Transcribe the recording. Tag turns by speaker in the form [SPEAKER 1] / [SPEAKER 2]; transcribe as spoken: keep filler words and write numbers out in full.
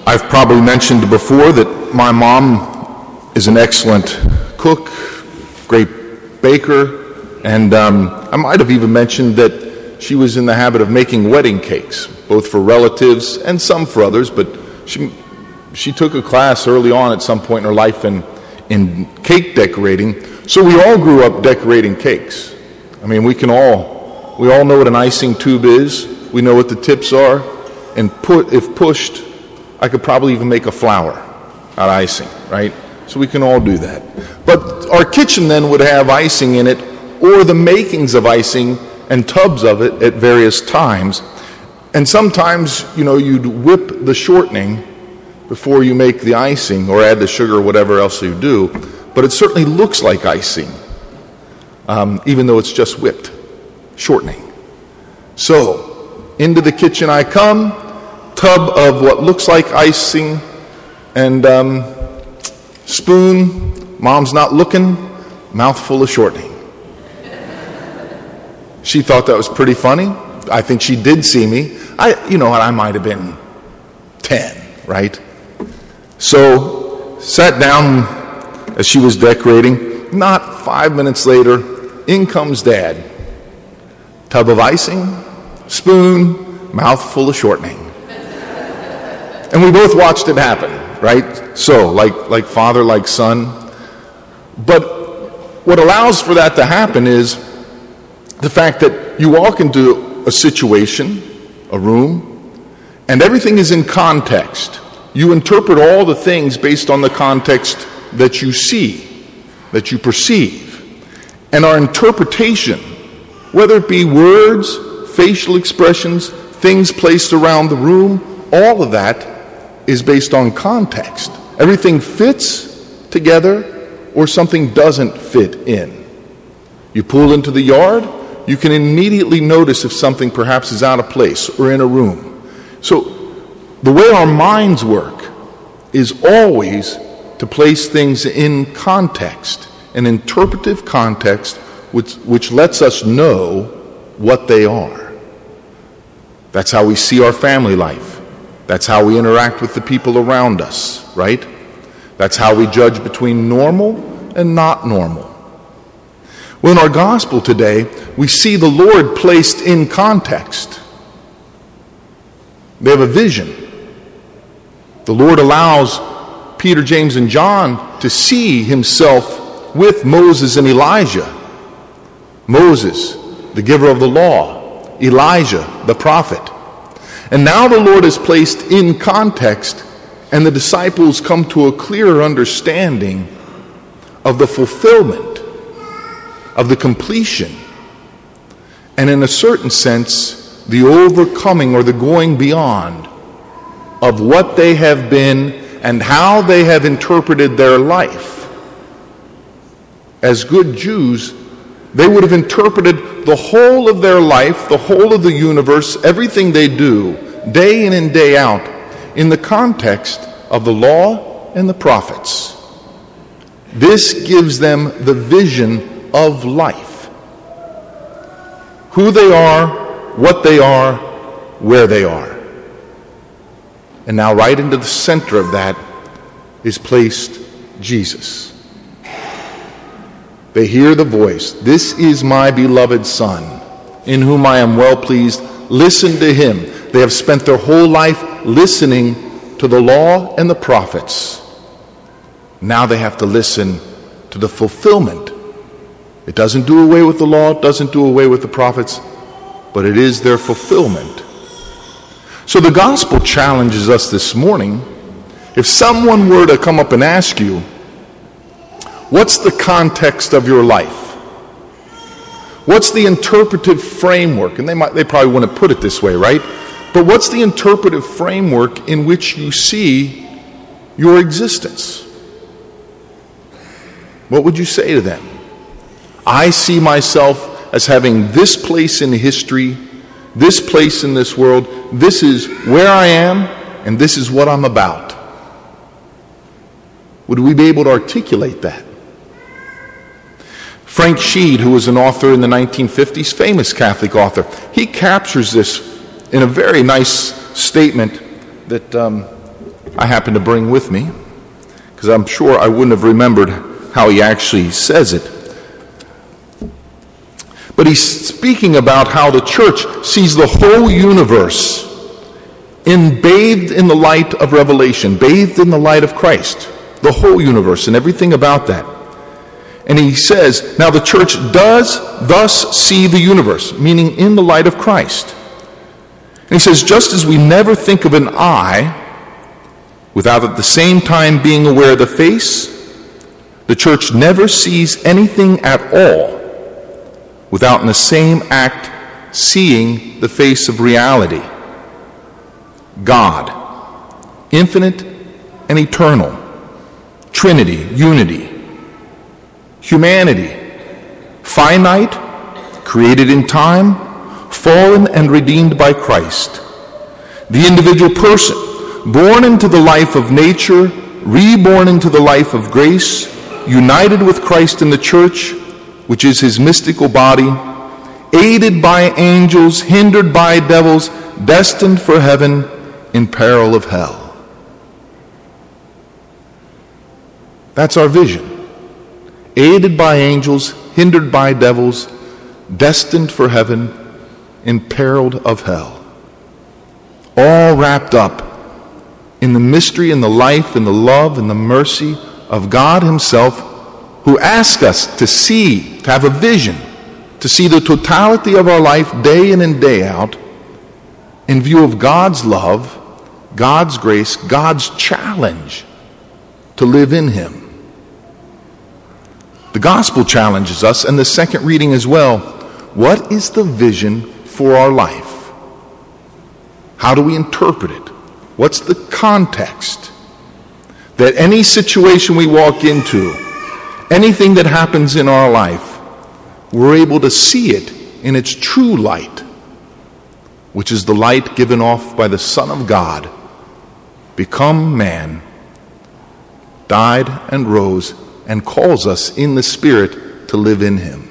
[SPEAKER 1] I've probably mentioned before that my mom is an excellent cook, great baker, and um, I might have even mentioned that she was in the habit of making wedding cakes, both for relatives and some for others, but she she took a class early on at some point in her life in, in cake decorating, so we all grew up decorating cakes. I mean, we can all, we all know what an icing tube is, we know what the tips are, and put, if pushed, I could probably even make a flower out of icing, right? So we can all do that. But our kitchen then would have icing in it, or the makings of icing and tubs of it at various times. And sometimes, you know, you'd whip the shortening before you make the icing or add the sugar or whatever else you do. But it certainly looks like icing, um, even though it's just whipped shortening. So, into the kitchen I come, tub of what looks like icing, and um, spoon, mom's not looking, mouthful of shortening. She thought that was pretty funny. I think she did see me. I, you know, I might have been ten, right? So, sat down as she was decorating. Not five minutes later, in comes Dad. Tub of icing, spoon, mouthful of shortening. And we both watched it happen, right? So, like, like father, like son. But what allows for that to happen is the fact that you walk into a situation, a room, and everything is in context. You interpret all the things based on the context that you see, that you perceive. And our interpretation, whether it be words, facial expressions, things placed around the room, all of that is based on context. Everything fits together or something doesn't fit in. You pull into the yard, you can immediately notice if something perhaps is out of place or in a room. So the way our minds work is always to place things in context, an interpretive context which, which lets us know what they are. That's how we see our family life. That's how we interact with the people around us, right? That's how we judge between normal and not normal. Well, in our gospel today, we see the Lord placed in context. They have a vision. The Lord allows Peter, James, and John to see himself with Moses and Elijah. Moses, the giver of the law. Elijah, the prophet. And now the Lord is placed in context, and the disciples come to a clearer understanding of the fulfillment, of the completion, and in a certain sense, the overcoming or the going beyond of what they have been and how they have interpreted their life. As good Jews, they would have interpreted the whole of their life, the whole of the universe, everything they do, day in and day out, in the context of the law and the prophets. This gives them the vision of life. Who they are, what they are, where they are. And now right into the center of that is placed Jesus. They hear the voice, "This is my beloved Son, in whom I am well pleased. Listen to him." They have spent their whole life listening to the law and the prophets. Now they have to listen to the fulfillment. It doesn't do away with the law, it doesn't do away with the prophets, but it is their fulfillment. So the gospel challenges us this morning. If someone were to come up and ask you, what's the context of your life? What's the interpretive framework? And they might, they probably wouldn't put it this way, right? But what's the interpretive framework in which you see your existence? What would you say to them? I see myself as having this place in history, this place in this world. This is where I am, and this is what I'm about. Would we be able to articulate that? Frank Sheed, who was an author in the nineteen fifties, famous Catholic author, he captures this in a very nice statement that um, I happen to bring with me, because I'm sure I wouldn't have remembered how he actually says it. But he's speaking about how the church sees the whole universe in bathed in the light of revelation, bathed in the light of Christ, the whole universe and everything about that. And he says, now the church does thus see the universe, meaning in the light of Christ. And he says, just as we never think of an eye without at the same time being aware of the face, the church never sees anything at all without in the same act seeing the face of reality. God, infinite and eternal, Trinity, unity. Humanity, finite, created in time, fallen and redeemed by Christ. The individual person, born into the life of nature, reborn into the life of grace, united with Christ in the church, which is his mystical body, aided by angels, hindered by devils, destined for heaven, in peril of hell. That's our vision. Aided by angels, hindered by devils, destined for heaven, imperiled of hell. All wrapped up in the mystery and the life and the love and the mercy of God himself, who asks us to see, to have a vision, to see the totality of our life day in and day out in view of God's love, God's grace, God's challenge to live in him. The gospel challenges us, and the second reading as well. What is the vision for our life? How do we interpret it? What's the context? That any situation we walk into, anything that happens in our life, we're able to see it in its true light, which is the light given off by the Son of God, become man, died and rose, and calls us in the Spirit to live in him.